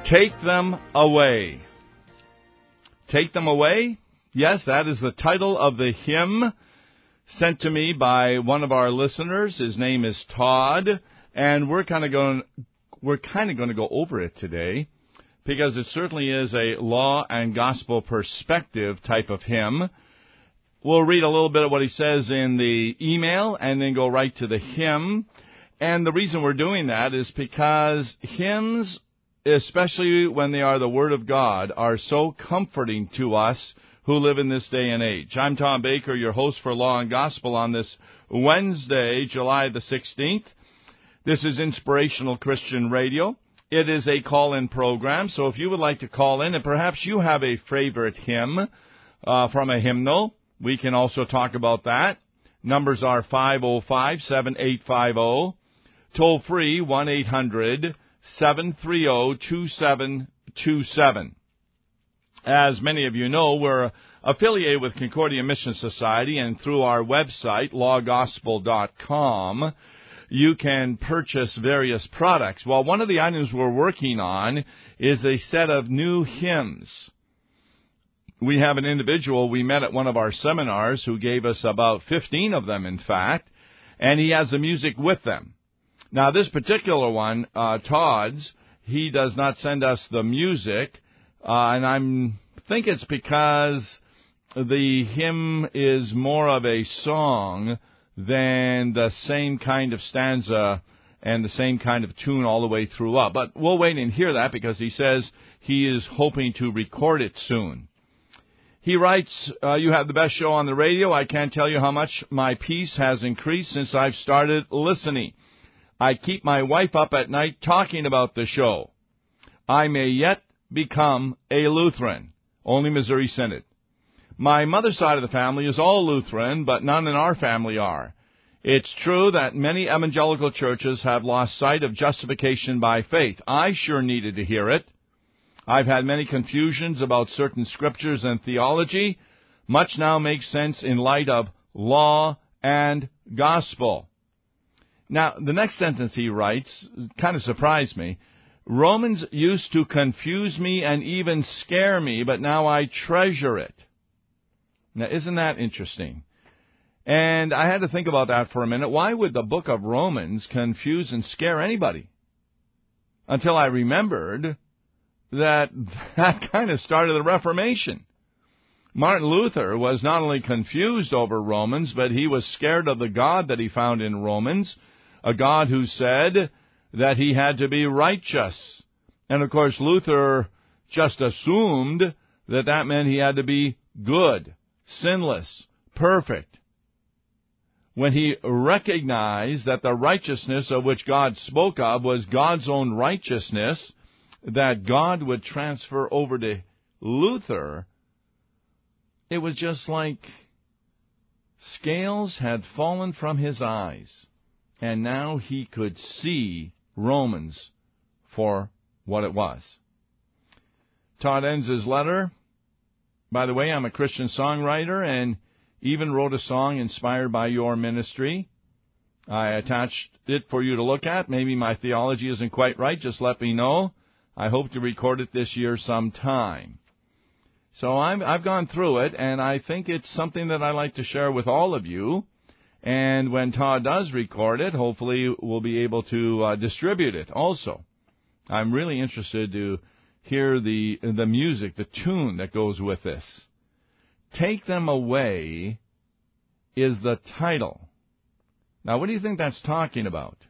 Take them away. Take them away? Yes, that is the title of the hymn sent to me by one of our listeners. His name is Todd, and we're kind of going to go over it today because it certainly is a law and gospel perspective type of hymn. We'll read a little bit of what he says in the email and then go right to the hymn. And the reason we're doing that is because hymns, especially when they are the Word of God, are so comforting to us who live in this day and age. I'm Tom Baker, your host for Law and Gospel on this Wednesday, July the 16th. This is Inspirational Christian Radio. It is a call-in program, so if you would like to call in, and perhaps you have a favorite hymn from a hymnal, we can also talk about that. Numbers are 505-7850, toll-free 1-800-730-2727. As many of you know, we're affiliated with Concordia Mission Society, and through our website, lawgospel.com, you can purchase various products. Well, one of the items we're working on is a set of new hymns. We have an individual we met at one of our seminars who gave us about 15 of them, in fact, and he has the music with them. Now, this particular one, Todd's, he does not send us the music, and I think it's because the hymn is more of a song than the same kind of stanza and the same kind of tune all the way through up. But we'll wait and hear that because he says he is hoping to record it soon. He writes, you have the best show on the radio. I can't tell you how much my peace has increased since I've started listening. I keep my wife up at night talking about the show. I may yet become a Lutheran. Only Missouri Synod. My mother's side of the family is all Lutheran, but none in our family are. It's true that many evangelical churches have lost sight of justification by faith. I sure needed to hear it. I've had many confusions about certain scriptures and theology. Much now makes sense in light of law and gospel. Now, the next sentence he writes kind of surprised me. Romans used to confuse me and even scare me, but now I treasure it. Now, isn't that interesting? And I had to think about that for a minute. Why would the book of Romans confuse and scare anybody? Until I remembered that kind of started the Reformation. Martin Luther was not only confused over Romans, but he was scared of the God that he found in Romans, a God who said that he had to be righteous. And, of course, Luther just assumed that that meant he had to be good, sinless, perfect. When he recognized that the righteousness of which God spoke of was God's own righteousness, that God would transfer over to Luther, it was just like scales had fallen from his eyes, and now he could see Romans for what it was. Todd ends his letter. By the way, I'm a Christian songwriter and even wrote a song inspired by your ministry. I attached it for you to look at. Maybe my theology isn't quite right. Just let me know. I hope to record it this year sometime. So I've gone through it, and I think it's something that I like to share with all of you. And when Todd does record it, hopefully we'll be able to distribute it also. I'm really interested to hear the music, the tune that goes with this. Take Them Away is the title. Now, what do you think that's talking about?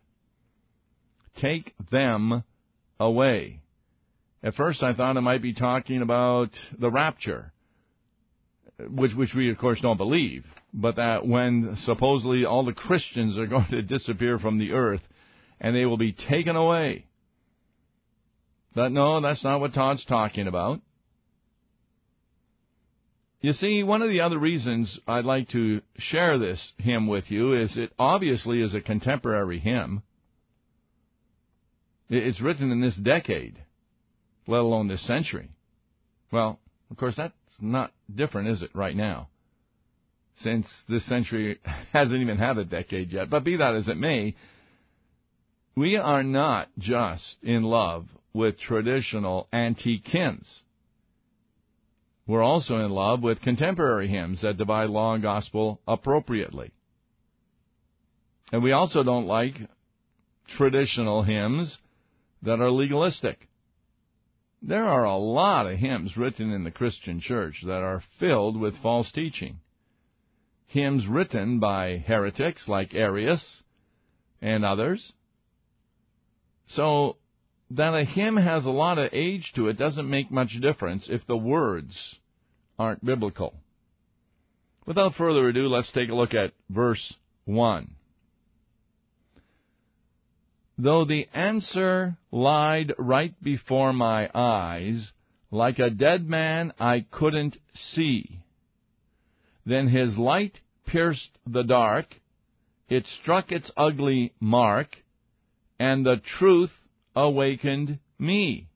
Take them away. At first, I thought it might be talking about the rapture, which we, of course, don't believe, but that when supposedly all the Christians are going to disappear from the earth and they will be taken away. But no, that's not what Todd's talking about. You see, one of the other reasons I'd like to share this hymn with you is it obviously is a contemporary hymn. It's written in this decade, let alone this century. Well, of course, that's not different, is it, right now? Since this century hasn't even had a decade yet. But be that as it may, We are not just in love with traditional antique hymns. We're also in love with contemporary hymns that divide law and gospel appropriately. And we also don't like traditional hymns that are legalistic. There are a lot of hymns written in the Christian church that are filled with false teaching. Hymns written by heretics like Arius and others. So that a hymn has a lot of age to it doesn't make much difference if the words aren't biblical. Without further ado, let's take a look at verse 1. Though the answer lied right before my eyes, like a dead man I couldn't see. Then his light pierced the dark, it struck its ugly mark, and the truth awakened me.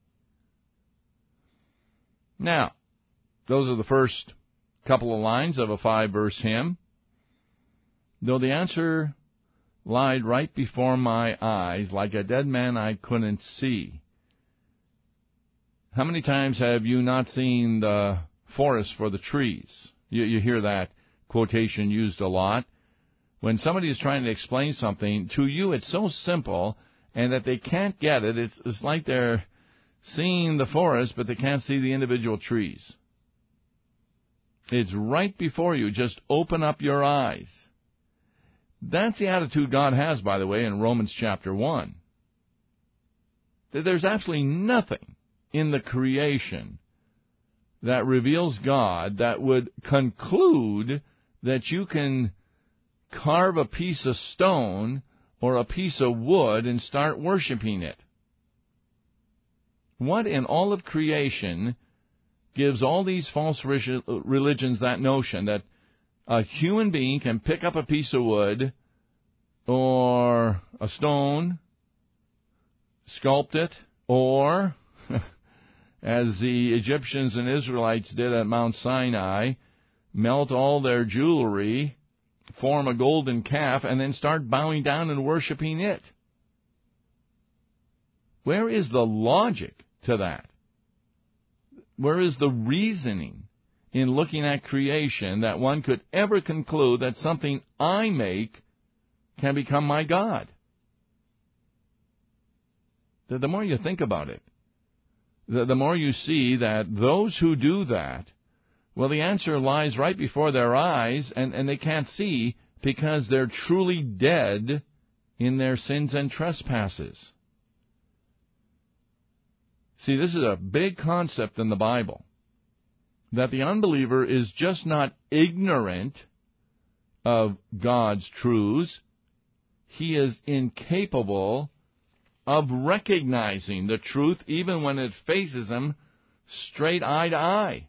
Now, those are the first couple of lines of a 5-verse hymn. Though the answer lied right before my eyes, like a dead man I couldn't see. How many times have you not seen the forest for the trees? You hear that quotation used a lot. When somebody is trying to explain something, to you it's so simple, and that they can't get it. It's like they're seeing the forest, but they can't see the individual trees. It's right before you. Just open up your eyes. That's the attitude God has, by the way, in Romans chapter 1. There's absolutely nothing in the creation that reveals God that would conclude that you can carve a piece of stone or a piece of wood and start worshiping it. What in all of creation gives all these false religions that notion that a human being can pick up a piece of wood or a stone, sculpt it, or, as the Egyptians and Israelites did at Mount Sinai, melt all their jewelry, form a golden calf, and then start bowing down and worshiping it? Where is the logic to that? Where is the reasoning in looking at creation that one could ever conclude that something I make can become my God? The more you think about it, the more you see that those who do that, well, the answer lies right before their eyes, and they can't see because they're truly dead in their sins and trespasses. See, this is a big concept in the Bible, that the unbeliever is just not ignorant of God's truths. He is incapable of recognizing the truth even when it faces him straight eye to eye.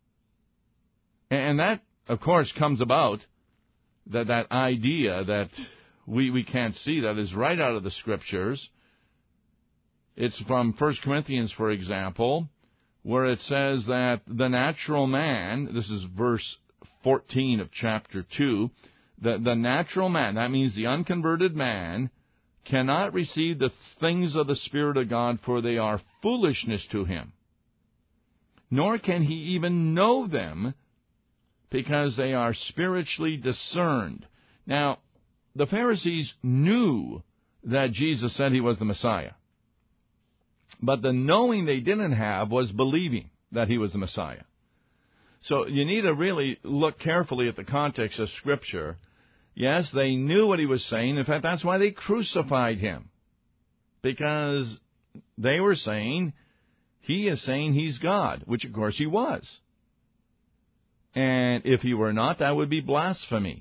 And that, of course, comes about, that idea that we can't see, that is right out of the Scriptures. It's from 1 Corinthians, for example, where it says that the natural man, this is verse 14 of chapter 2, the natural man, that means the unconverted man, cannot receive the things of the Spirit of God, for they are foolishness to him. Nor can he even know them, because they are spiritually discerned. Now, the Pharisees knew that Jesus said he was the Messiah. But the knowing they didn't have was believing that he was the Messiah. So you need to really look carefully at the context of Scripture. Yes, they knew what he was saying. In fact, that's why they crucified him. Because they were saying, he is saying he's God, which of course he was. And if he were not, that would be blasphemy.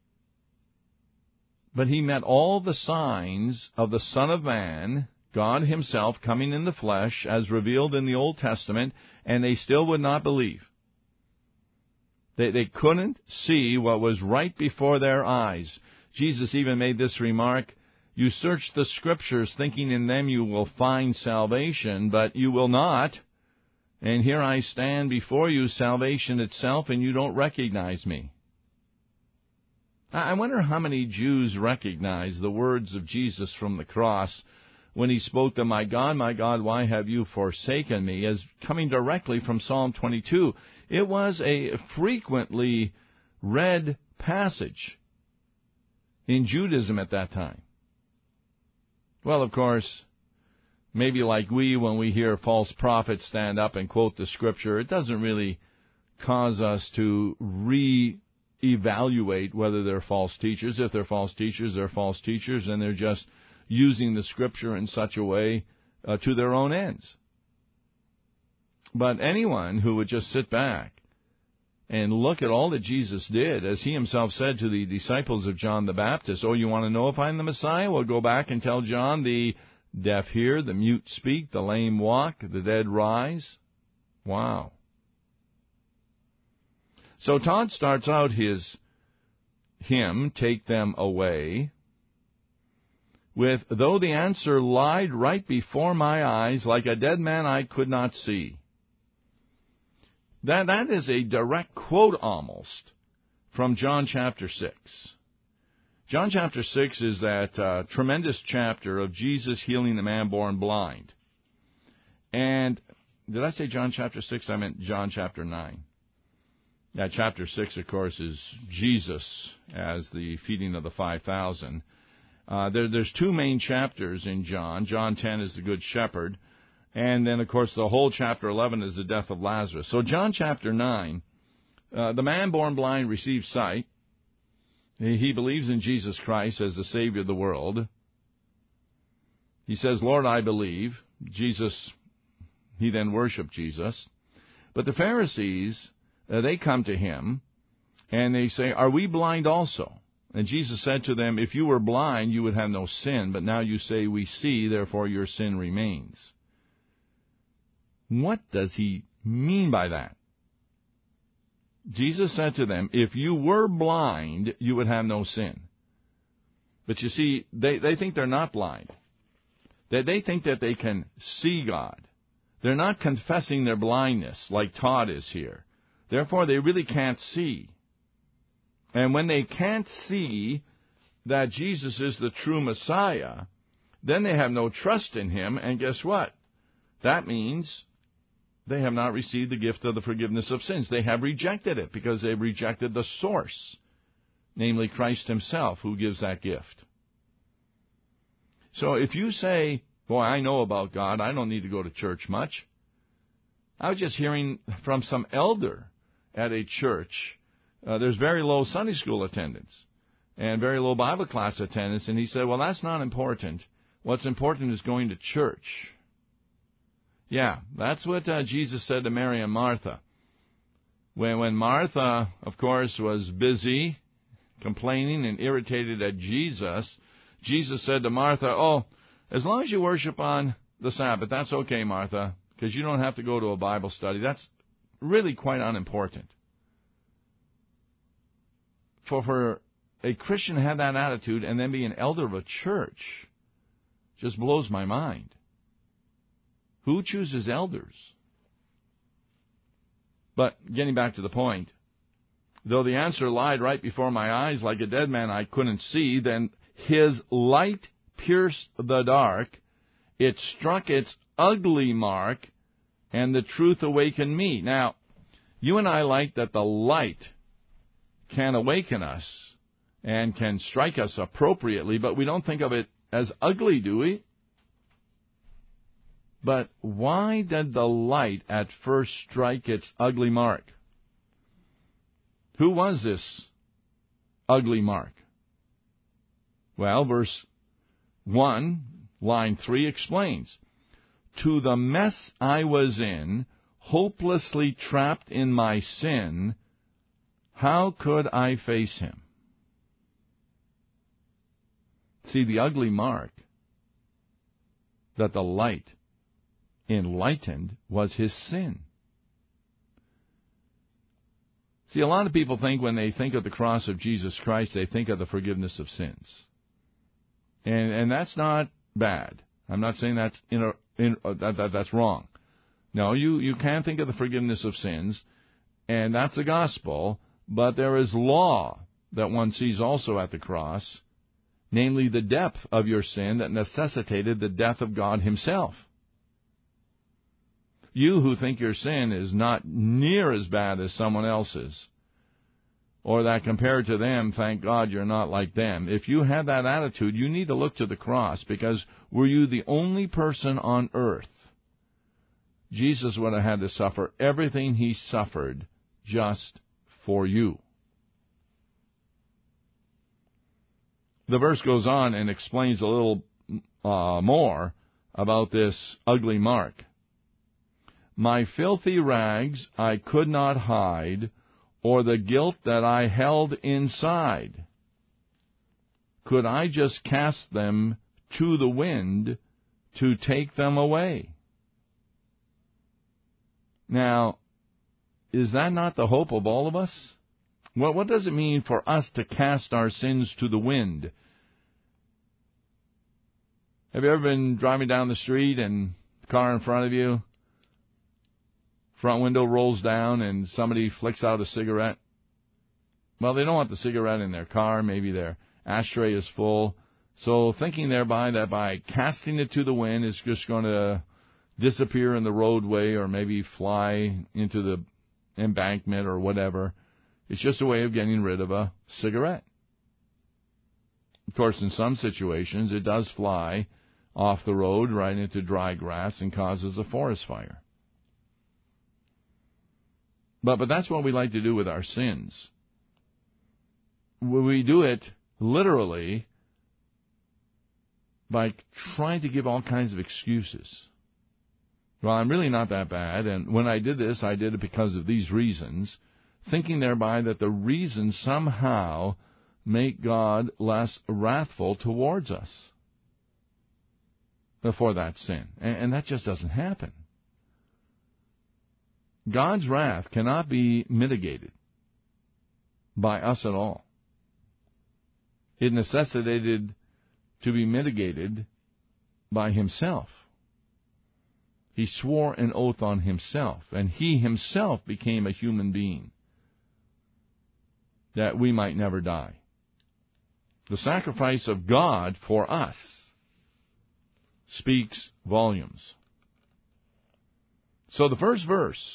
But he met all the signs of the Son of Man, God himself coming in the flesh, as revealed in the Old Testament, and they still would not believe. They couldn't see what was right before their eyes. Jesus even made this remark, you search the Scriptures, thinking in them you will find salvation, but you will not. And here I stand before you, salvation itself, and you don't recognize me. I wonder how many Jews recognize the words of Jesus from the cross when he spoke to my God, why have you forsaken me?" as coming directly from Psalm 22. It was a frequently read passage in Judaism at that time. Well, of course, maybe like when we hear false prophets stand up and quote the Scripture, it doesn't really cause us to reevaluate whether they're false teachers. If they're false teachers, they're false teachers, and they're just using the Scripture in such a way to their own ends. But anyone who would just sit back and look at all that Jesus did, as he himself said to the disciples of John the Baptist, "Oh, you want to know if I'm the Messiah? Well, go back and tell John, the deaf hear, the mute speak, the lame walk, the dead rise." Wow. So Todd starts out his hymn, "Take Them Away," with, "Though the answer lied right before my eyes, like a dead man I could not see." That is a direct quote almost from John chapter 6. John chapter 6 is that tremendous chapter of Jesus healing the man born blind. And did I say John chapter 6? I meant John chapter 9. Yeah, chapter 6, of course, is Jesus as the feeding of the 5,000. There's two main chapters in John. John 10 is the Good Shepherd. And then, of course, the whole chapter 11 is the death of Lazarus. So John chapter 9, the man born blind receives sight. He believes in Jesus Christ as the Savior of the world. He says, "Lord, I believe." He then worshiped Jesus. But the Pharisees, they come to him, and they say, "Are we blind also?" And Jesus said to them, "If you were blind, you would have no sin, but now you say, 'We see,' therefore your sin remains." What does he mean by that? Jesus said to them, if you were blind, you would have no sin. But you see, they think they're not blind. They think that they can see God. They're not confessing their blindness like Todd is here. Therefore, they really can't see. And when they can't see that Jesus is the true Messiah, then they have no trust in him, and guess what? That means they have not received the gift of the forgiveness of sins. They have rejected it because they've rejected the source, namely Christ himself, who gives that gift. So if you say, "Boy, I know about God, I don't need to go to church much." I was just hearing from some elder at a church. There's very low Sunday school attendance and very low Bible class attendance, and he said, "Well, that's not important. What's important is going to church." Yeah, that's what Jesus said to Mary and Martha. When Martha, of course, was busy, complaining and irritated at Jesus, Jesus said to Martha, "Oh, as long as you worship on the Sabbath, that's okay, Martha, because you don't have to go to a Bible study. That's really quite unimportant." For a Christian to have that attitude and then be an elder of a church just blows my mind. Who chooses elders? But getting back to the point, though the answer lied right before my eyes, like a dead man I couldn't see, then his light pierced the dark, it struck its ugly mark, and the truth awakened me. Now, you and I like that the light can awaken us and can strike us appropriately, but we don't think of it as ugly, do we? But why did the light at first strike its ugly mark? Who was this ugly mark? Well, verse 1, line 3 explains, "To the mess I was in, hopelessly trapped in my sin, how could I face him?" See, the ugly mark that the light enlightened was his sin. See, a lot of people think when they think of the cross of Jesus Christ, they think of the forgiveness of sins. And that's not bad. I'm not saying that's that's wrong. No, you can think of the forgiveness of sins, and that's the gospel, but there is law that one sees also at the cross, namely the depth of your sin that necessitated the death of God himself. You who think your sin is not near as bad as someone else's, or that compared to them, thank God you're not like them. If you have that attitude, you need to look to the cross, because were you the only person on earth, Jesus would have had to suffer everything he suffered just for you. The verse goes on and explains a little more about this ugly mark. My filthy rags I could not hide, or the guilt that I held inside. Could I just cast them to the wind to take them away? Now, is that not the hope of all of us? Well, what does it mean for us to cast our sins to the wind? Have you ever been driving down the street and the car in front of you, front window rolls down and somebody flicks out a cigarette? Well, they don't want the cigarette in their car. Maybe their ashtray is full. So thinking thereby that by casting it to the wind, it's just going to disappear in the roadway or maybe fly into the embankment or whatever. It's just a way of getting rid of a cigarette. Of course, in some situations, it does fly off the road right into dry grass and causes a forest fire. But that's what we like to do with our sins. We do it literally by trying to give all kinds of excuses. Well, I'm really not that bad, and when I did this, I did it because of these reasons, thinking thereby that the reasons somehow make God less wrathful towards us for that sin. And that just doesn't happen. God's wrath cannot be mitigated by us at all. It necessitated to be mitigated by himself. He swore an oath on himself, and he himself became a human being that we might never die. The sacrifice of God for us speaks volumes. So the first verse,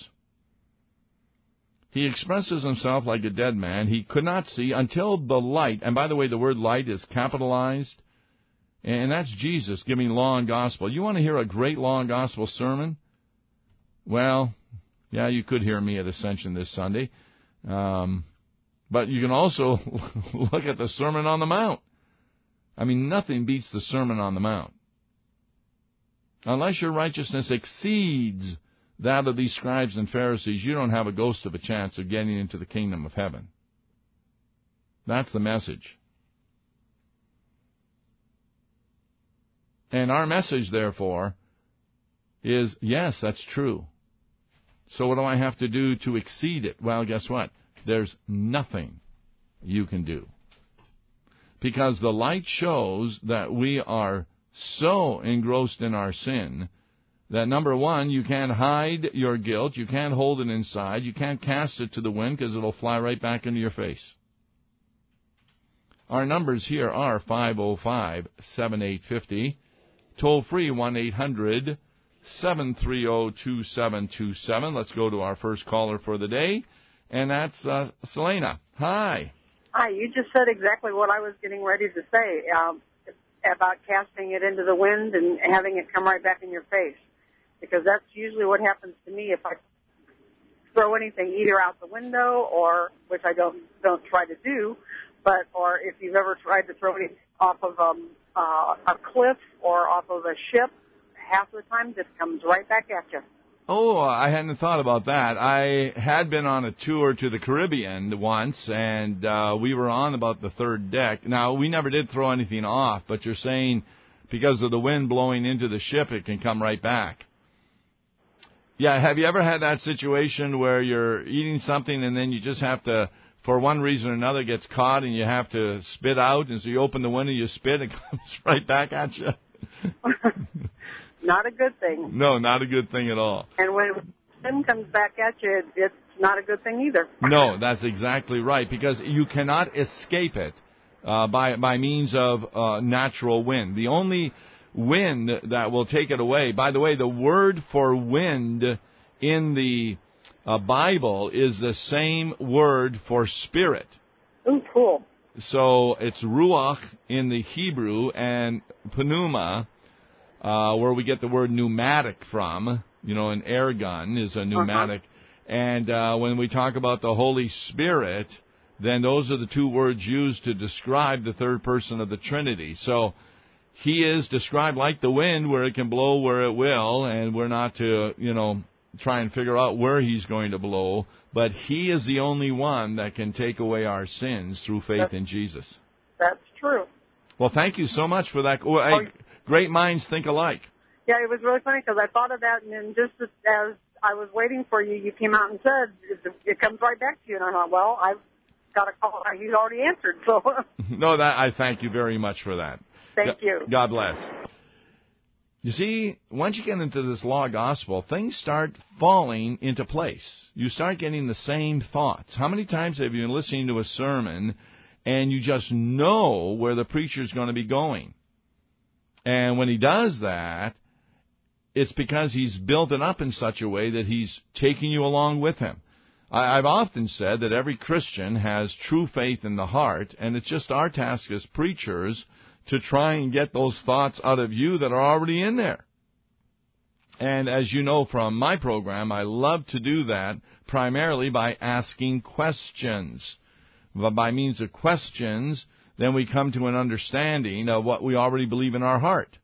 he expresses himself like a dead man. He could not see until the light, and by the way, the word light is capitalized, and that's Jesus giving law and gospel. You want to hear a great law and gospel sermon? Well, yeah, you could hear me at Ascension this Sunday. But you can also look at the Sermon on the Mount. I mean, nothing beats the Sermon on the Mount. Unless your righteousness exceeds that of these scribes and Pharisees, you don't have a ghost of a chance of getting into the kingdom of heaven. That's the message. And our message, therefore, is, yes, that's true. So what do I have to do to exceed it? Well, guess what? There's nothing you can do. Because the light shows that we are so engrossed in our sin that, number one, you can't hide your guilt, you can't hold it inside, you can't cast it to the wind because it'll fly right back into your face. Our numbers here are 505-7850, toll free 1-800-730-2727. Let's go to our first caller for the day, and that's Selena. Hi. Hi, you just said exactly what I was getting ready to say about casting it into the wind and having it come right back in your face. Because that's usually what happens to me if I throw anything either out the window or, which I don't try to do, or if you've ever tried to throw it off of a cliff or off of a ship, half the time it comes right back at you. Oh, I hadn't thought about that. I had been on a tour to the Caribbean once, and we were on about the third deck. Now, we never did throw anything off, but you're saying because of the wind blowing into the ship, it can come right back. Yeah, have you ever had that situation where you're eating something and then you just have to, for one reason or another, gets caught and you have to spit out, and so you open the window, you spit, it comes right back at you? Not a good thing. No, not a good thing at all. And when sin comes back at you, it's not a good thing either. No, that's exactly right, because you cannot escape it by means of natural wind. The only wind that will take it away, by the way, the word for wind in the Bible is the same word for spirit. Ooh, cool. So it's ruach in the Hebrew and pneuma, where we get the word pneumatic from. An air gun is a pneumatic. And when we talk about the Holy Spirit, then those are the two words used to describe the third person of the Trinity. So he is described like the wind, where it can blow where it will, and we're not to, try and figure out where he's going to blow, but he is the only one that can take away our sins through faith in Jesus. That's true. Well, thank you so much for that. Great minds think alike. Yeah, it was really funny because I thought of that, and then just as I was waiting for you, you came out and said, it comes right back to you, and I thought, well, I've got a call. He's already answered, so. No, I thank you very much for that. Thank you. God bless. You see, once you get into this law gospel, things start falling into place. You start getting the same thoughts. How many times have you been listening to a sermon and you just know where the preacher's going to be going? And when he does that, it's because he's built it up in such a way that he's taking you along with him. I've often said that every Christian has true faith in the heart, and it's just our task as preachers to try and get those thoughts out of you that are already in there. And as you know from my program, I love to do that primarily by asking questions. But by means of questions, then we come to an understanding of what we already believe in our heart.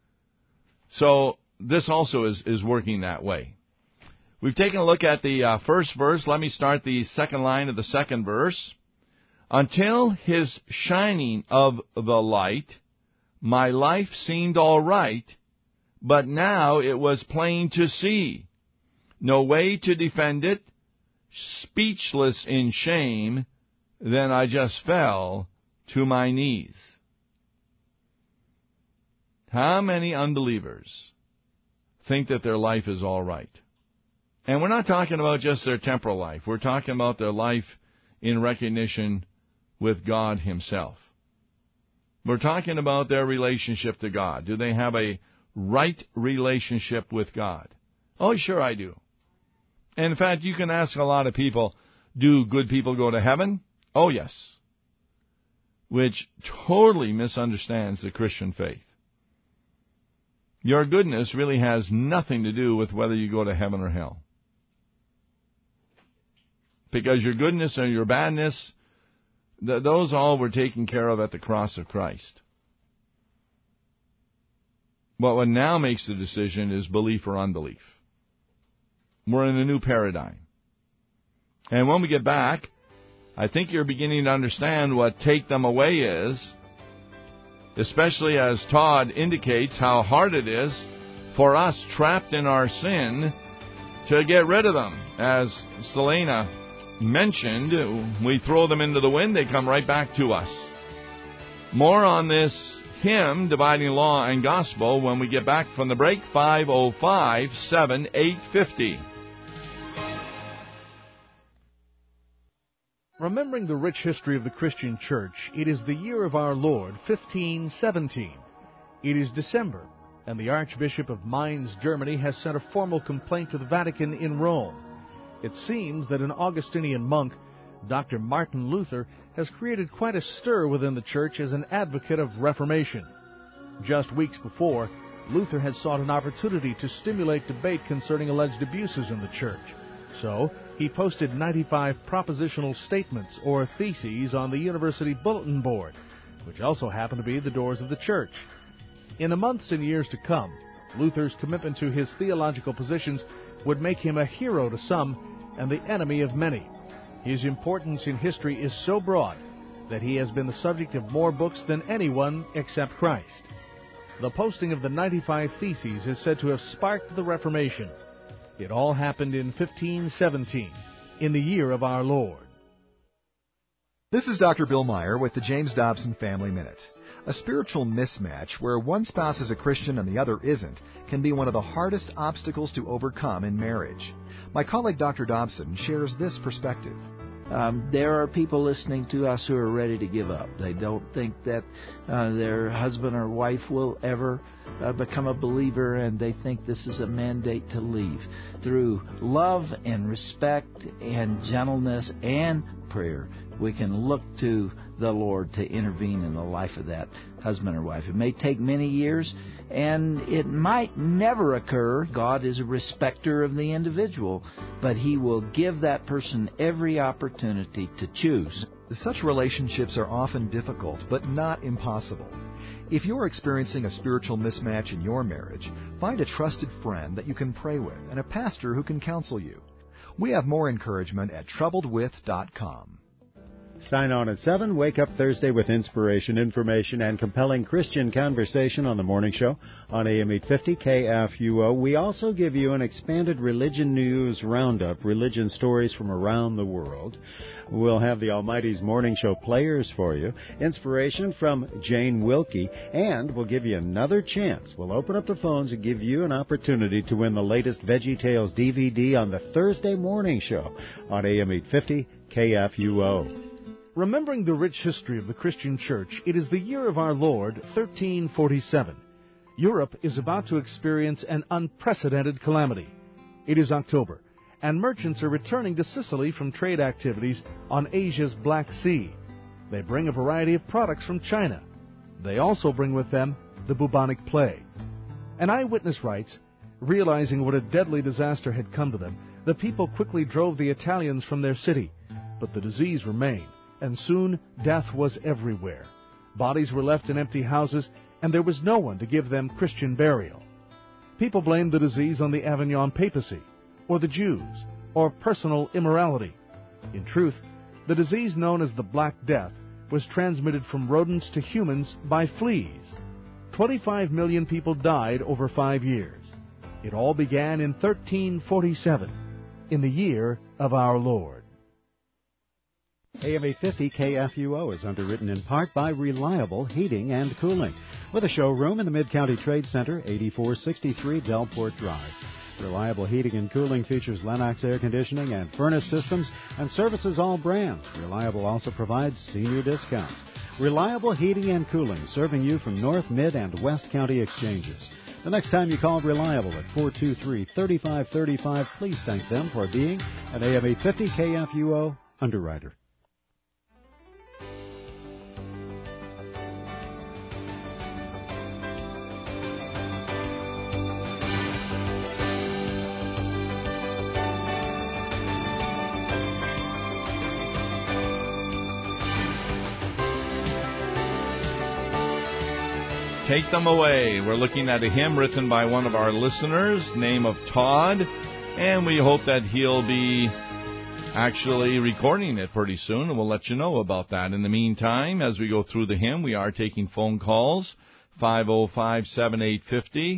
So this also is working that way. We've taken a look at the first verse. Let me start the second line of the second verse. Until his shining of the light, my life seemed all right, but now it was plain to see. No way to defend it, speechless in shame, then I just fell to my knees. How many unbelievers think that their life is all right? And we're not talking about just their temporal life. We're talking about their life in recognition with God himself. We're talking about their relationship to God. Do they have a right relationship with God? Oh, sure I do. And in fact, you can ask a lot of people, do good people go to heaven? Oh, yes. Which totally misunderstands the Christian faith. Your goodness really has nothing to do with whether you go to heaven or hell. Because your goodness or your badness, those all were taken care of at the cross of Christ. But what now makes the decision is belief or unbelief. We're in a new paradigm. And when we get back, I think you're beginning to understand what take them away is, especially as Todd indicates how hard it is for us trapped in our sin to get rid of them. As Selena mentioned, we throw them into the wind, they come right back to us. More on this hymn, Dividing Law and Gospel, when we get back from the break. 505-7850. Remembering the rich history of the Christian Church, it is the year of our Lord, 1517. It is December, and the Archbishop of Mainz, Germany, has sent a formal complaint to the Vatican in Rome. It seems that an Augustinian monk, Dr. Martin Luther, has created quite a stir within the Church as an advocate of Reformation. Just weeks before, Luther had sought an opportunity to stimulate debate concerning alleged abuses in the Church. So, he posted 95 propositional statements or theses on the university bulletin board, which also happen to be the doors of the church. In the months and years to come, Luther's commitment to his theological positions would make him a hero to some and the enemy of many. His importance in history is so broad that he has been the subject of more books than anyone except Christ. The posting of the 95 Theses is said to have sparked the Reformation. It all happened in 1517, in the year of our Lord. This is Dr. Bill Meyer with the James Dobson Family Minute. A spiritual mismatch, where one spouse is a Christian and the other isn't, can be one of the hardest obstacles to overcome in marriage. My colleague Dr. Dobson shares this perspective. There are people listening to us who are ready to give up. They don't think that their husband or wife will ever become a believer, and they think this is a mandate to leave. Through love and respect and gentleness and prayer, we can look to the Lord to intervene in the life of that husband or wife. It may take many years, and it might never occur. God is a respecter of the individual, but He will give that person every opportunity to choose. Such relationships are often difficult, but not impossible. If you're experiencing a spiritual mismatch in your marriage, find a trusted friend that you can pray with and a pastor who can counsel you. We have more encouragement at troubledwith.com. Sign on at 7. Wake up Thursday with inspiration, information, and compelling Christian conversation on the morning show on AM 850 KFUO. We also give you an expanded religion news roundup, religion stories from around the world. We'll have the Almighty's Morning Show players for you, inspiration from Jane Wilkie, and we'll give you another chance. We'll open up the phones and give you an opportunity to win the latest Veggie Tales DVD on the Thursday Morning Show on AM 850 KFUO. Remembering the rich history of the Christian Church, it is the year of our Lord, 1347. Europe is about to experience an unprecedented calamity. It is October, and merchants are returning to Sicily from trade activities on Asia's Black Sea. They bring a variety of products from China. They also bring with them the bubonic plague. An eyewitness writes, realizing what a deadly disaster had come to them, the people quickly drove the Italians from their city, but the disease remained. And soon death was everywhere. Bodies were left in empty houses, and there was no one to give them Christian burial. People blamed the disease on the Avignon papacy, or the Jews, or personal immorality. In truth, the disease known as the Black Death was transmitted from rodents to humans by fleas. 25 million people died over 5 years. It all began in 1347, in the year of our Lord. AM 850 KFUO is underwritten in part by Reliable Heating and Cooling, with a showroom in the Mid-County Trade Center, 8463 Delport Drive. Reliable Heating and Cooling features Lennox air conditioning and furnace systems and services all brands. Reliable also provides senior discounts. Reliable Heating and Cooling, serving you from North, Mid, and West County exchanges. The next time you call Reliable at 423-3535, please thank them for being an AM 850 KFUO underwriter. Take them away. We're looking at a hymn written by one of our listeners, name of Todd, and we hope that he'll be actually recording it pretty soon, and we'll let you know about that. In the meantime, as we go through the hymn, we are taking phone calls, 505-7850,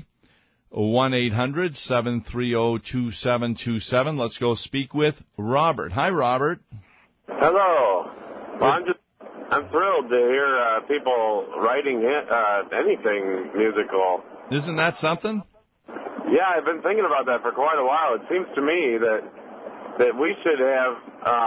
1-800-730-2727. Let's go speak with Robert. Hi, Robert. Hello. Well, I'm thrilled to hear people writing anything musical. Isn't that something? Yeah, I've been thinking about that for quite a while. It seems to me that we should have,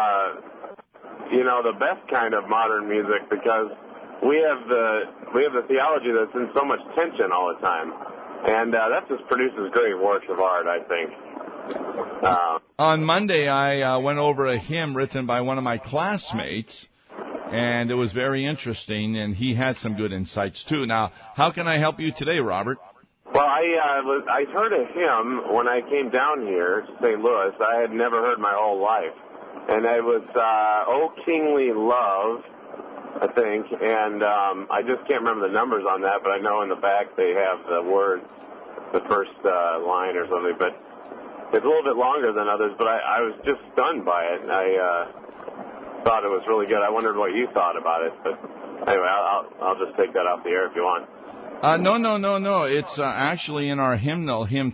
the best kind of modern music, because we have the theology that's in so much tension all the time, and that just produces great works of art, I think. On Monday, I went over a hymn written by one of my classmates. And it was very interesting, and he had some good insights, too. Now, how can I help you today, Robert? Well, I heard a hymn when I came down here to St. Louis. I had never heard my whole life. And it was, O Kingly Love, I think. And I just can't remember the numbers on that, but I know in the back they have the words, the first line or something. But it's a little bit longer than others, but I was just stunned by it. I thought it was really good. I wondered what you thought about it, but anyway, I'll just take that off the air if you want. No. It's actually in our hymnal, hymn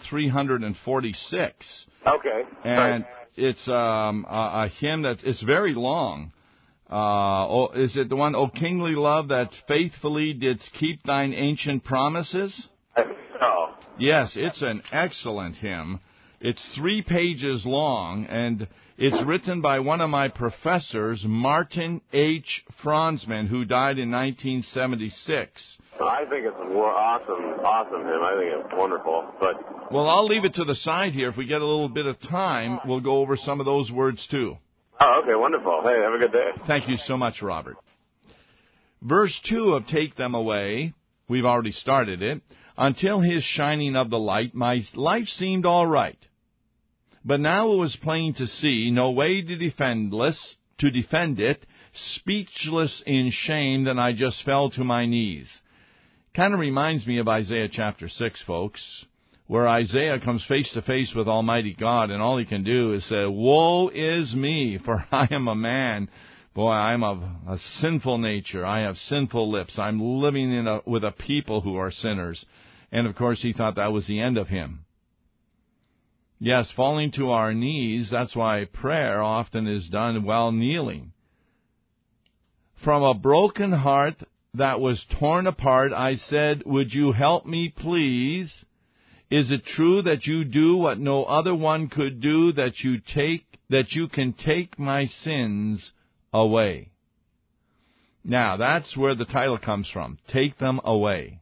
346. Okay. And it's a hymn that it's very long. Is it the one, O kingly love that faithfully didst keep thine ancient promises? I think so. Yes, it's an excellent hymn. It's 3 pages long, and it's written by one of my professors, Martin H. Franzman, who died in 1976. I think it's awesome hymn. I think it's wonderful. But well, I'll leave it to the side here. If we get a little bit of time, we'll go over some of those words too. Oh, okay, wonderful. Hey, have a good day. Thank you so much, Robert. Verse 2 of Take Them Away, we've already started it. Until his shining of the light, my life seemed all right. But now it was plain to see, no way to defend it, speechless in shame, then I just fell to my knees. Kind of reminds me of Isaiah chapter 6, folks, where Isaiah comes face to face with Almighty God, and all he can do is say, woe is me, for I am a man. Boy, I'm of a sinful nature. I have sinful lips. I'm living with a people who are sinners. And, of course, he thought that was the end of him. Yes, falling to our knees, that's why prayer often is done while kneeling. From a broken heart that was torn apart, I said, would you help me, please? Is it true that you do what no other one could do, that you can take my sins away? Now, that's where the title comes from. Take them away.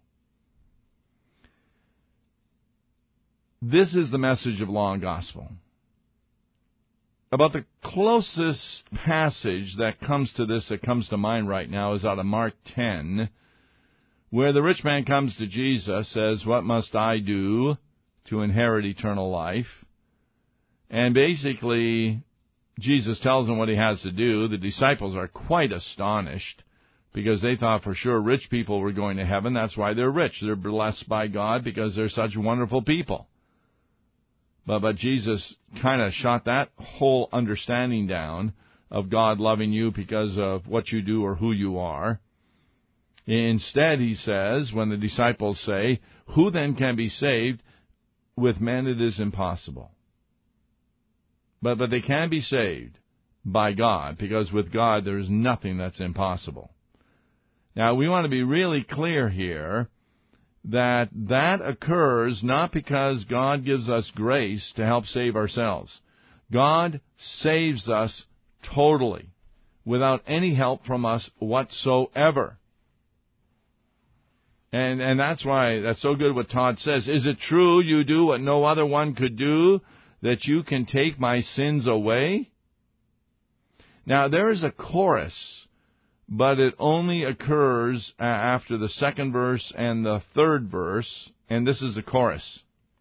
This is the message of Law and Gospel. About the closest passage that comes to this, that comes to mind right now, is out of Mark 10, where the rich man comes to Jesus, says, what must I do to inherit eternal life? And basically, Jesus tells him what he has to do. The disciples are quite astonished, because they thought for sure rich people were going to heaven. That's why they're rich. They're blessed by God because they're such wonderful people. But Jesus kind of shot that whole understanding down of God loving you because of what you do or who you are. Instead, he says, when the disciples say, who then can be saved? With men it is impossible. But they can be saved by God, because with God there is nothing that's impossible. Now, we want to be really clear here that occurs not because God gives us grace to help save ourselves. God saves us totally, without any help from us whatsoever. And that's why that's so good what Todd says. Is it true you do what no other one could do, that you can take my sins away? Now, there is a chorus, but it only occurs after the second verse and the third verse, and this is the chorus.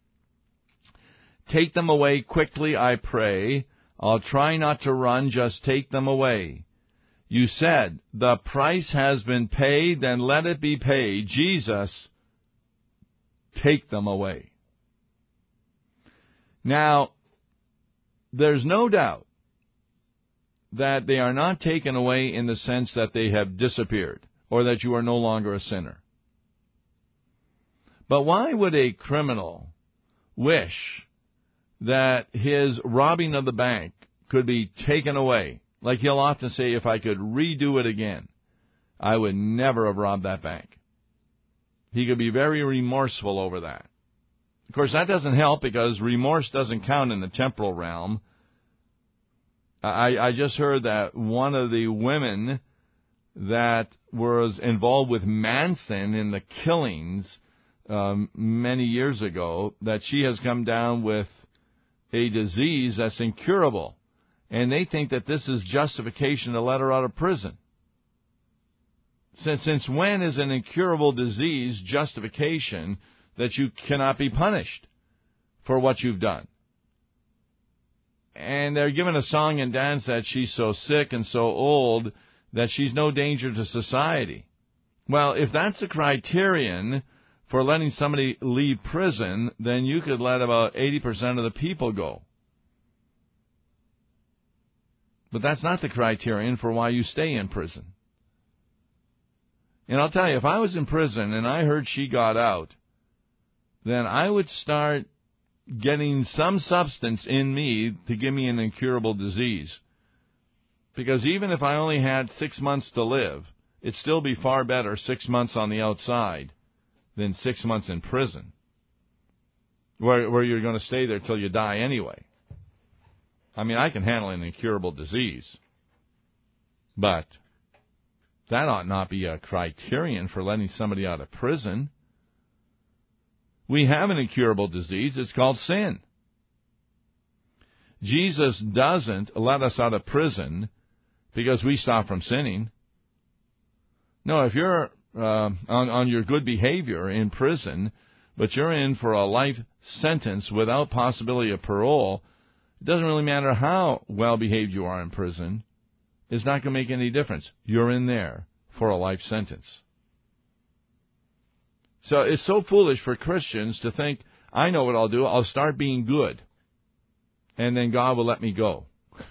Take them away quickly, I pray. I'll try not to run, just take them away. You said, the price has been paid, then let it be paid. Jesus, take them away. Now, there's no doubt that they are not taken away in the sense that they have disappeared, or that you are no longer a sinner. But why would a criminal wish that his robbing of the bank could be taken away? Like he'll often say, if I could redo it again, I would never have robbed that bank. He could be very remorseful over that. Of course, that doesn't help, because remorse doesn't count in the temporal realm. I just heard that one of the women that was involved with Manson in the killings many years ago, that she has come down with a disease that's incurable. And they think that this is justification to let her out of prison. Since when is an incurable disease justification that you cannot be punished for what you've done? And they're given a song and dance that she's so sick and so old that she's no danger to society. Well, if that's the criterion for letting somebody leave prison, then you could let about 80% of the people go. But that's not the criterion for why you stay in prison. And I'll tell you, if I was in prison and I heard she got out, then I would start getting some substance in me to give me an incurable disease. Because even if I only had 6 months to live, it'd still be far better 6 months on the outside than 6 months in prison, where you're going to stay there till you die anyway. I mean, I can handle an incurable disease, but that ought not be a criterion for letting somebody out of prison. We have an incurable disease. It's called sin. Jesus doesn't let us out of prison because we stop from sinning. No, if you're on your good behavior in prison, but you're in for a life sentence without possibility of parole, it doesn't really matter how well behaved you are in prison. It's not going to make any difference. You're in there for a life sentence. So it's so foolish for Christians to think, I know what I'll do. I'll start being good, and then God will let me go.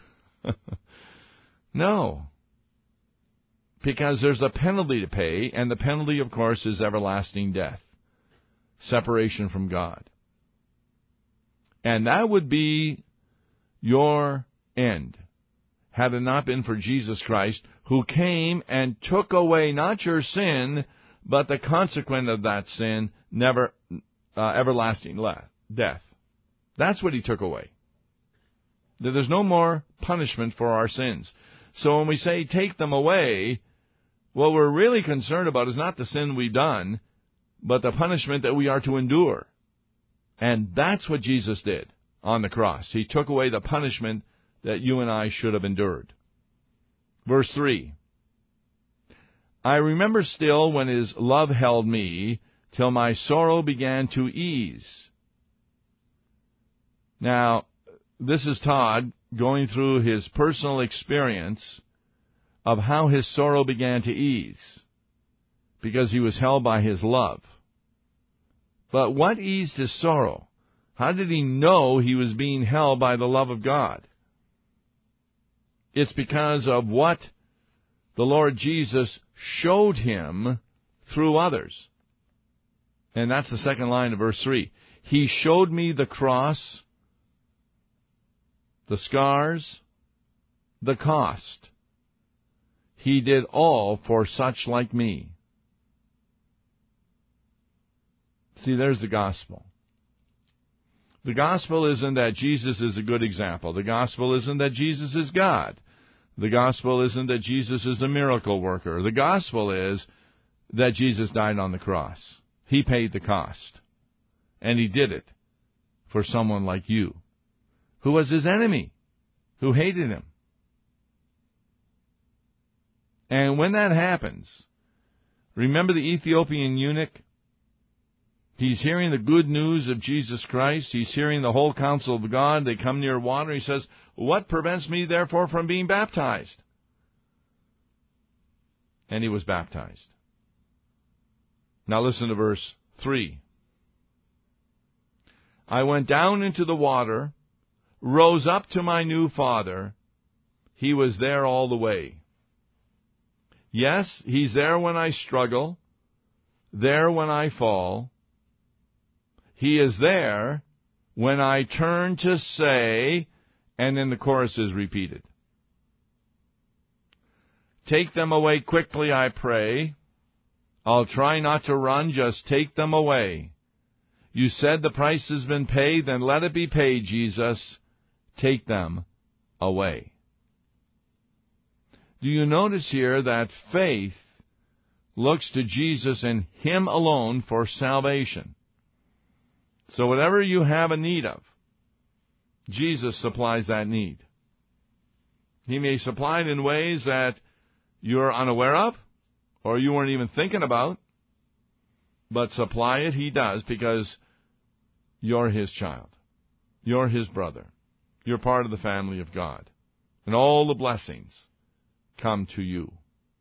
No. Because there's a penalty to pay, and the penalty, of course, is everlasting death. Separation from God. And that would be your end, had it not been for Jesus Christ, who came and took away not your sin, but the consequence of that sin, everlasting death. That's what he took away. There's no more punishment for our sins. So when we say take them away, what we're really concerned about is not the sin we've done, but the punishment that we are to endure. And that's what Jesus did on the cross. He took away the punishment that you and I should have endured. Verse 3. I remember still when his love held me, till my sorrow began to ease. Now, this is Todd going through his personal experience of how his sorrow began to ease, because he was held by his love. But what eased his sorrow? How did he know he was being held by the love of God? It's because of what the Lord Jesus showed him through others. And that's the second line of verse 3. He showed me the cross, the scars, the cost. He did all for such like me. See, there's the gospel. The gospel isn't that Jesus is a good example. The gospel isn't that Jesus is God. The gospel isn't that Jesus is a miracle worker. The gospel is that Jesus died on the cross. He paid the cost. And he did it for someone like you, who was his enemy, who hated him. And when that happens, remember the Ethiopian eunuch? He's hearing the good news of Jesus Christ. He's hearing the whole counsel of God. They come near water. He says, what prevents me, therefore, from being baptized? And he was baptized. Now listen to verse 3. I went down into the water, rose up to my new father. He was there all the way. Yes, he's there when I struggle, there when I fall. He is there when I turn to say, and then the chorus is repeated. Take them away quickly, I pray. I'll try not to run, just take them away. You said the price has been paid, then let it be paid, Jesus. Take them away. Do you notice here that faith looks to Jesus and Him alone for salvation? So whatever you have a need of, Jesus supplies that need. He may supply it in ways that you're unaware of, or you weren't even thinking about, but supply it He does, because you're His child. You're His brother. You're part of the family of God. And all the blessings come to you.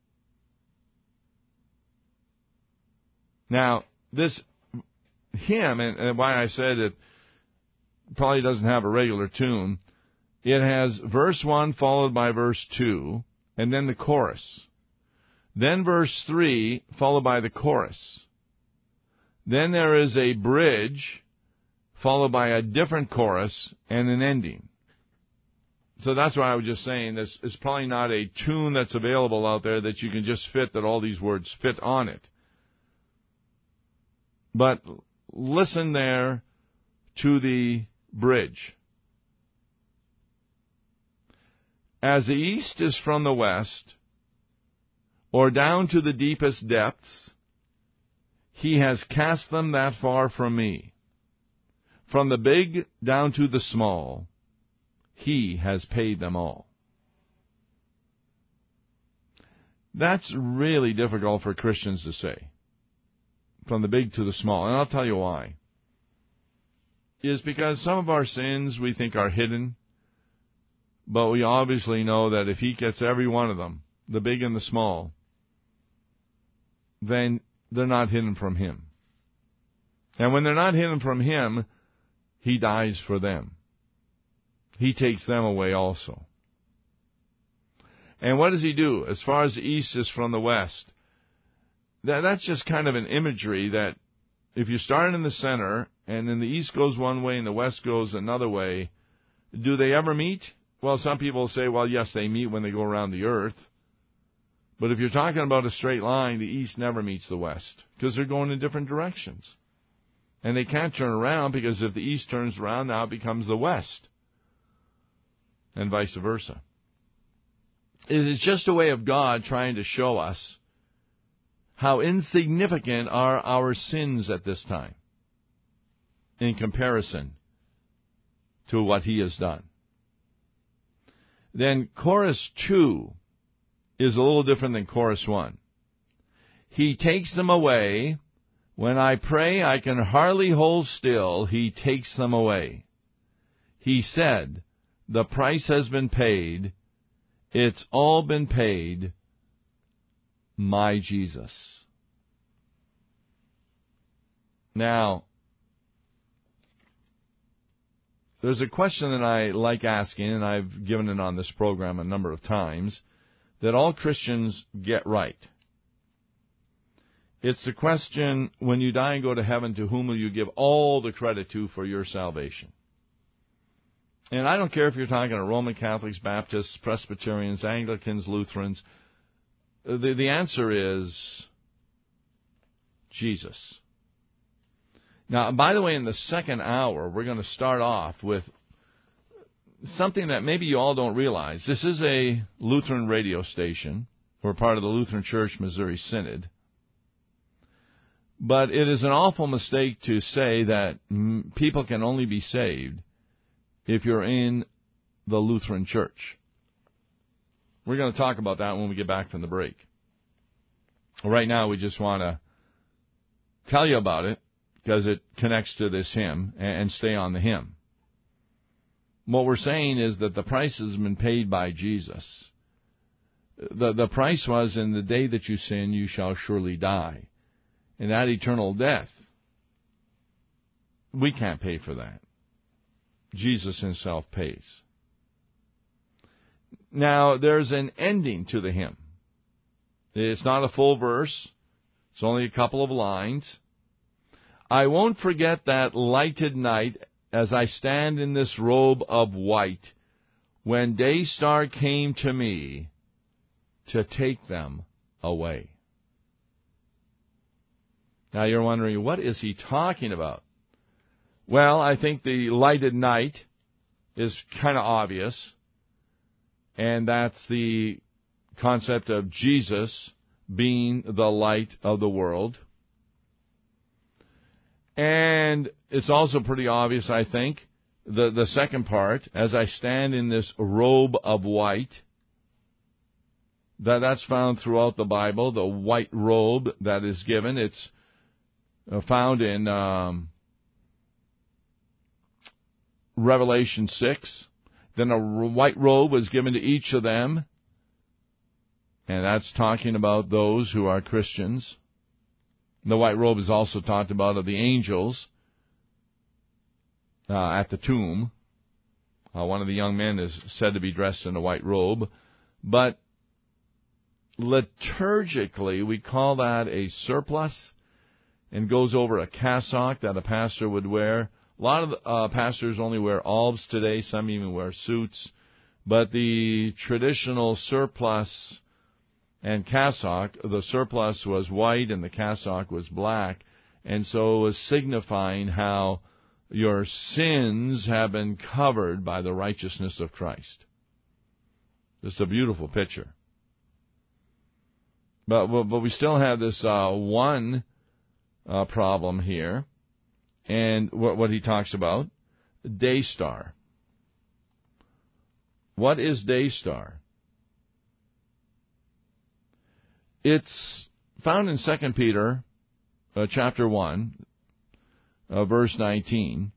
Now, this hymn, and why I said it probably doesn't have a regular tune, it has verse 1 followed by verse 2, and then the chorus. Then verse 3 followed by the chorus. Then there is a bridge followed by a different chorus and an ending. So that's why I was just saying this is probably not a tune that's available out there that you can just fit, that all these words fit on it. But listen there to the bridge. As the east is from the west, or down to the deepest depths, he has cast them that far from me. From the big down to the small, he has paid them all. That's really difficult for Christians to say. From the big to the small. And I'll tell you why. Is because some of our sins we think are hidden, but we obviously know that if he gets every one of them, the big and the small, then they're not hidden from him. And when they're not hidden from him, he dies for them. He takes them away also. And what does he do? As far as the east is from the west, that's just kind of an imagery that if you start in the center and then the east goes one way and the west goes another way, do they ever meet? Well, some people say, well, yes, they meet when they go around the earth. But if you're talking about a straight line, the east never meets the west because they're going in different directions. And they can't turn around because if the east turns around, now it becomes the west. And vice versa. It is just a way of God trying to show us how insignificant are our sins at this time in comparison to what he has done. Then chorus 2 is a little different than chorus 1. He takes them away. When I pray, I can hardly hold still. He takes them away. He said, the price has been paid. It's all been paid. My Jesus. Now, there's a question that I like asking, and I've given it on this program a number of times, that all Christians get right. It's the question, when you die and go to heaven, to whom will you give all the credit to for your salvation? And I don't care if you're talking to Roman Catholics, Baptists, Presbyterians, Anglicans, Lutherans. The answer is Jesus. Now, by the way, in the second hour, we're going to start off with something that maybe you all don't realize. This is a Lutheran radio station. We're part of the Lutheran Church Missouri Synod. But it is an awful mistake to say that people can only be saved if you're in the Lutheran Church. We're going to talk about that when we get back from the break. Right now, we just want to tell you about it because it connects to this hymn, and stay on the hymn. What we're saying is that the price has been paid by Jesus. The price was, in the day that you sin, you shall surely die. And that eternal death, we can't pay for that. Jesus himself pays. Now, there's an ending to the hymn. It's not a full verse. It's only a couple of lines. I won't forget that lighted night as I stand in this robe of white, when day star came to me to take them away. Now you're wondering, what is he talking about? Well, I think the lighted night is kind of obvious, and that's the concept of Jesus being the light of the world. And it's also pretty obvious, I think, the second part, as I stand in this robe of white, that's found throughout the Bible, the white robe that is given. It's found in Revelation 6. Then a white robe was given to each of them, and that's talking about those who are Christians. The white robe is also talked about of the angels at the tomb. One of the young men is said to be dressed in a white robe. But liturgically, we call that a surplice, and goes over a cassock that a pastor would wear. A lot of pastors only wear albs today. Some even wear suits. But the traditional surplice and cassock, the surplice was white and the cassock was black, and so it was signifying how your sins have been covered by the righteousness of Christ. Just a beautiful picture. But we still have this one problem here, and what he talks about, day star. What is day star? It's found in 2 Peter chapter 1, verse 19.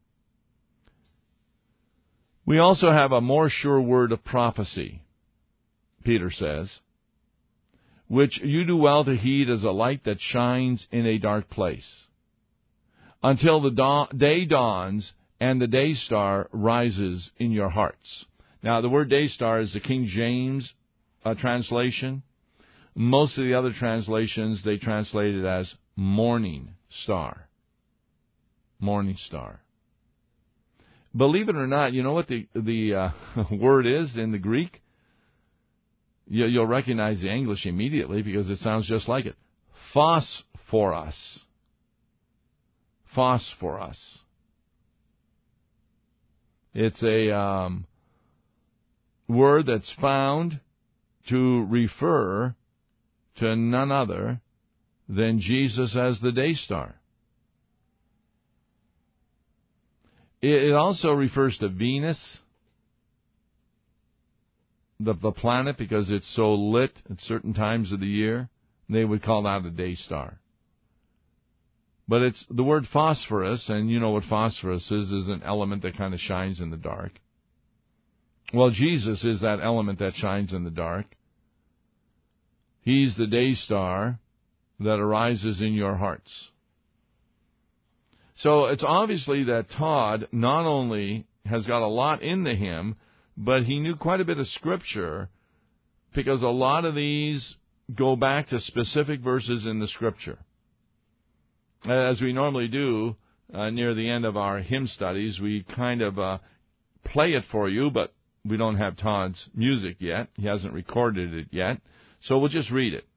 We also have a more sure word of prophecy, Peter says, which you do well to heed as a light that shines in a dark place, until the day dawns and the day star rises in your hearts. Now, the word day star is the King James translation. Most of the other translations, they translate it as morning star. Morning star. Believe it or not, you know what the word is in the Greek? You'll recognize the English immediately because it sounds just like it. Phosphoros. Phosphoros. It's a word that's found to refer to none other than Jesus as the day star. It also refers to Venus, the planet, because it's so lit at certain times of the year. They would call that a day star. But it's the word phosphorus, and you know what phosphorus is an element that kind of shines in the dark. Well, Jesus is that element that shines in the dark. He's the day star that arises in your hearts. So it's obviously that Todd not only has got a lot into him, but he knew quite a bit of Scripture, because a lot of these go back to specific verses in the Scripture. As we normally do near the end of our hymn studies, we kind of play it for you, but we don't have Todd's music yet. He hasn't recorded it yet. So we'll just read it.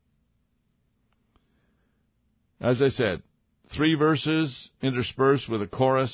As I said, 3 verses interspersed with a chorus,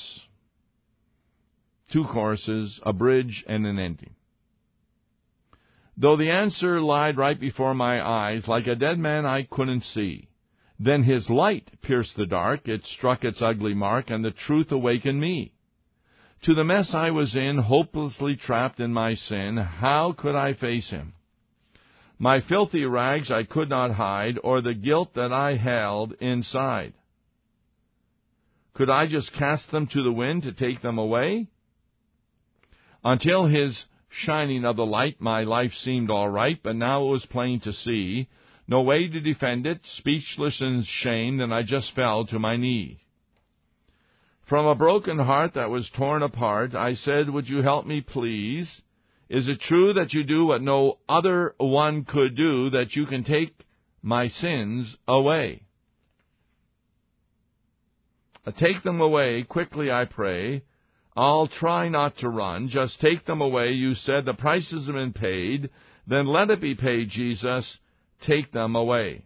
2 choruses, a bridge, and an ending. Though the answer lied right before my eyes, like a dead man I couldn't see. Then his light pierced the dark, it struck its ugly mark, and the truth awakened me. To the mess I was in, hopelessly trapped in my sin, how could I face him? My filthy rags I could not hide, or the guilt that I held inside. Could I just cast them to the wind to take them away? Until his shining of the light, my life seemed all right, but now it was plain to see. No way to defend it, speechless and shamed, and I just fell to my knees. From a broken heart that was torn apart, I said, would you help me, please? Is it true that you do what no other one could do, that you can take my sins away? Take them away quickly, I pray. I'll try not to run. Just take them away. You said the prices have been paid. Then let it be paid, Jesus. Take them away.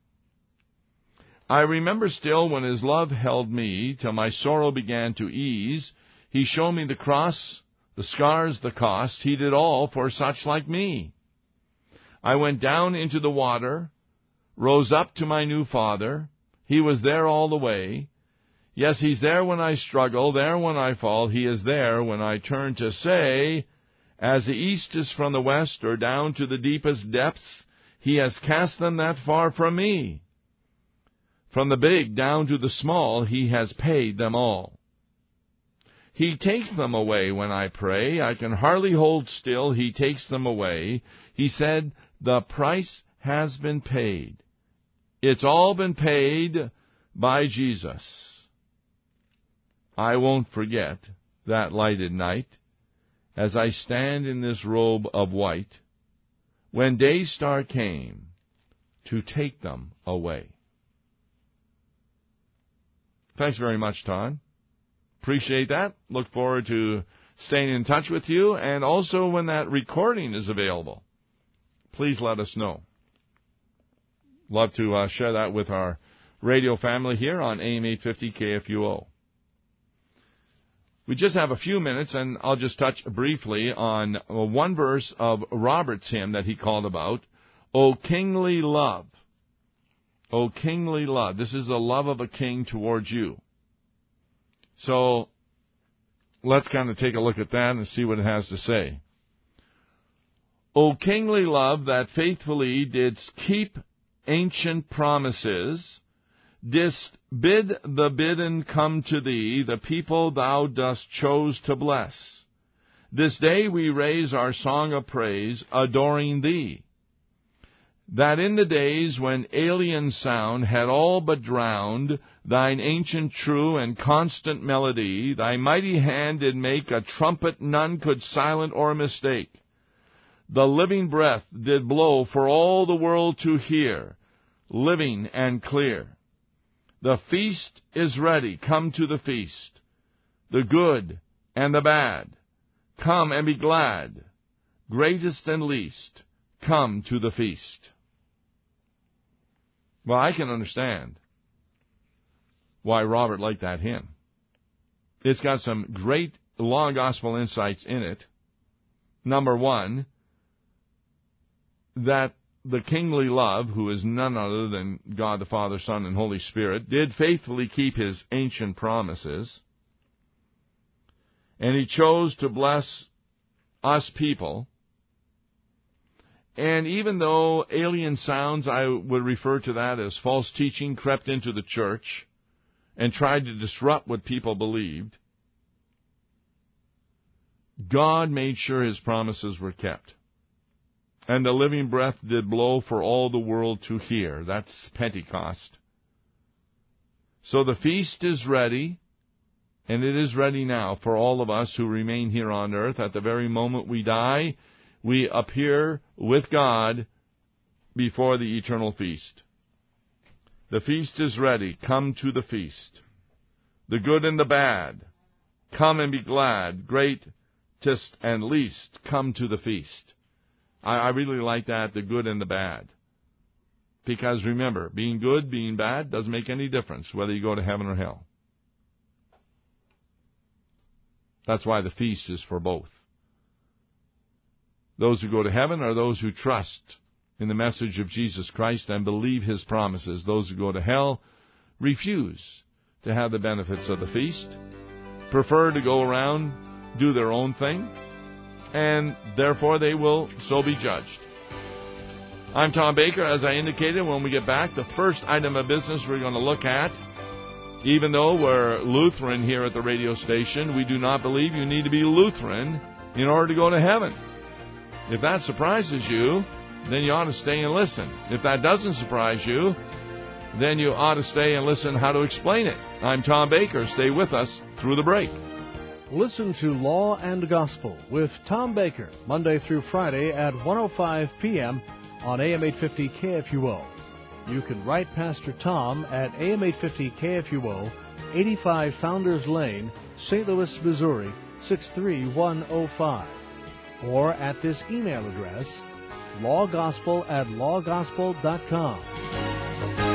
I remember still when his love held me till my sorrow began to ease. He showed me the cross, the scars, the cost. He did all for such like me. I went down into the water, rose up to my new Father. He was there all the way. Yes, he's there when I struggle, there when I fall. He is there when I turn to say, as the east is from the west, or down to the deepest depths, he has cast them that far from me. From the big down to the small, he has paid them all. He takes them away when I pray. I can hardly hold still. He takes them away. He said, the price has been paid. It's all been paid by Jesus. I won't forget that lighted night as I stand in this robe of white when day star came to take them away. Thanks very much, Todd. Appreciate that. Look forward to staying in touch with you, and also when that recording is available. Please let us know. Love to share that with our radio family here on AM 850 KFUO. We just have a few minutes, and I'll just touch briefly on one verse of Robert's hymn that he called about, O Kingly Love. O Kingly Love. This is the love of a king towards you. So let's kind of take a look at that and see what it has to say. O kingly love that faithfully didst keep ancient promises, didst bid the bidden come to thee, the people thou dost chose to bless. This day we raise our song of praise, adoring thee, that in the days when alien sound had all but drowned thine ancient true and constant melody, thy mighty hand did make a trumpet none could silent or mistake. The living breath did blow for all the world to hear, living and clear. The feast is ready, come to the feast. The good and the bad, come and be glad. Greatest and least, come to the feast. Well, I can understand why Robert liked that hymn. It's got some great law gospel insights in it. Number one, that the kingly love, who is none other than God the Father, Son, and Holy Spirit, did faithfully keep his ancient promises. And he chose to bless us people. And even though alien sounds, I would refer to that as false teaching, crept into the church and tried to disrupt what people believed, God made sure his promises were kept. And the living breath did blow for all the world to hear. That's Pentecost. So the feast is ready, and it is ready now for all of us who remain here on earth. At the very moment we die, we appear with God before the eternal feast. The feast is ready. Come to the feast. The good and the bad, come and be glad. Greatest and least, come to the feast. I really like that, the good and the bad. Because remember, being good, being bad, doesn't make any difference whether you go to heaven or hell. That's why the feast is for both. Those who go to heaven are those who trust in the message of Jesus Christ and believe his promises. Those who go to hell refuse to have the benefits of the feast, prefer to go around, do their own thing, and therefore they will so be judged. I'm Tom Baker. As I indicated, when we get back, the first item of business we're going to look at, even though we're Lutheran here at the radio station, we do not believe you need to be Lutheran in order to go to heaven. If that surprises you, then you ought to stay and listen. If that doesn't surprise you, then you ought to stay and listen how to explain it. I'm Tom Baker. Stay with us through the break. Listen to Law and Gospel with Tom Baker, Monday through Friday at 1:05 p.m. on AM 850 KFUO. You can write Pastor Tom at AM 850 KFUO, 85 Founders Lane, St. Louis, Missouri, 63105. Or at this email address, lawgospel@lawgospel.com.